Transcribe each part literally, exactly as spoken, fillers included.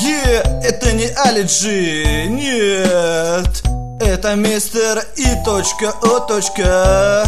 Е, это не Али Джи, нет. Это мистер И. О.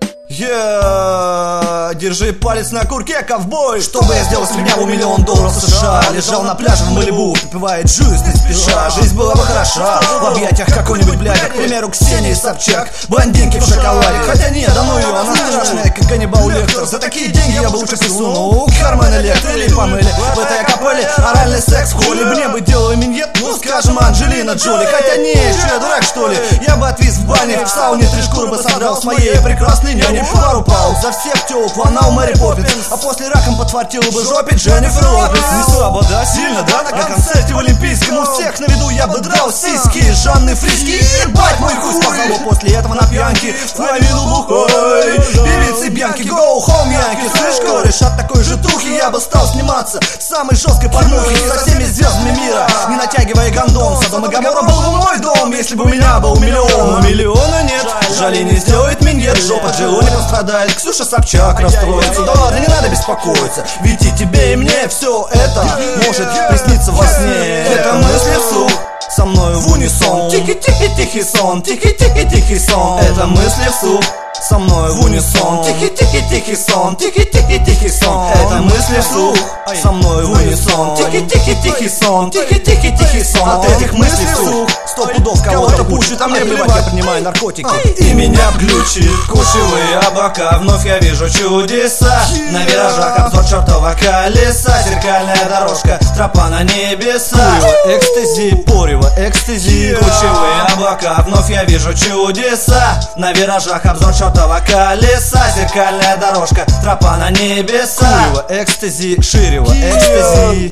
Я держи палец на курке, ковбой. Что бы я сделал, если меня был миллион долларов США? Лежал на пляже в Малибу, попивает жизнь не спеша. Жизнь была бы хороша в объятиях какой-нибудь блядь, к примеру, Ксении Собчак, блондинки в шоколаде. Хотя нет, да ну ее, она страшная, как Ганнибал Лектор. За такие деньги я бы лучше присунул Кармен Электро или Памеле. В этой акапелле оральный секс в холле. Мне бы делала миньет, ну скажем, Анджелина Джоли. Хотя не, что я дурак что ли? Я бы отвис в бане, в сауне три шкуры бы собрал с моей прекрасной няни. Пару пауз за всех тёлок ланал Мэри Поппинс, а после раком подфартила бы жопе Дженнифер Лопес. Не слабо, да? Сильно, да? На концерте в Олимпийском у всех на виду я бы драл сиськи Жанны Фриски. Ебать мой хуй сказал после этого на пьянке в половину бухой певицы Бьянки. Go home, Янки. Слышь, кореш, от такой же тухи я бы стал сниматься в самой жесткой порнухе со всеми звездами мира, не натягивая гондон. Содом и Гоморра был бы мой дом, если бы у меня был миллион. Но миллиона нет, жаль не сделает миньет. Жопа Джило не пострадает, Ксюша Собчак расстроится. Да ладно, не надо беспокоиться, ведь и тебе, и мне все это может присниться во сне. Это мысли вслух со мной в унисон. Тихий-тихий-тихий сон, тихий-тихий-тихий сон. Это мысли вслух со мной в унисон. Тихий-тихий-тихий сон, тихий-тихий-тихий сон. Это мысли вслух со мной в унисон. Тихий-тихий-тихий сон, тихий-тихий-тихий сон. От этих мыслей вслух сто пудов кого-то пушит, а мне плевать, я принимаю наркотики. И меня глючит кучевые облака. Вновь я вижу чудеса на виражах, обзор чертова колеса. Зеркальная дорожка, тропа на небеса. Порево, экстази, порево, экстази. Кучевые облака, вновь я вижу чудеса на виражах, обзор чертова колеса. Зеркальная дорожка, тропа на небеса. Курево, экстази, ширево, экстази.